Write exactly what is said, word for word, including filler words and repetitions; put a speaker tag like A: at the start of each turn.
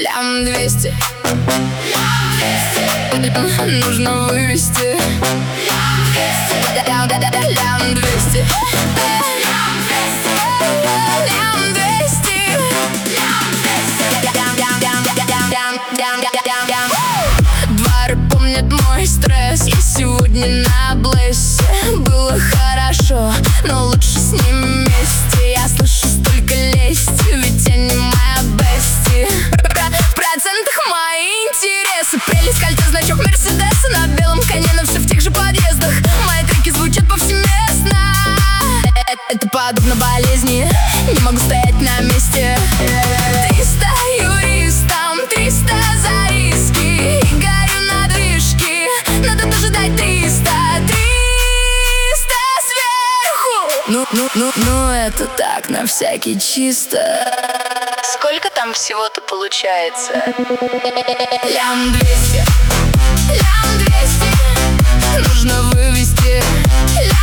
A: Лям двести. Нужно вывести. Лям двести. Лям двести. Дворы помнят мой стресс. Я сегодня на блессе. Было хорошо, но лучше с ним вместе. Я слышу столько лести, ведь они моя бести. В процентах мои интересы. Прелесть, кольцо, значок Мерседеса. На белом коне, но все в тех же подъездах. Мои треки звучат повсеместно. Это подобно болезни. Не могу стоять на месте. Триста юристам, триста за риски. И горю на движке. Надо дожидать триста. Триста сверху. Ну, ну, ну, ну, это так, на всякий чисто.
B: Сколько там всего-то получается?
A: Лям двести. Лям двести. Нужно вывести. Лям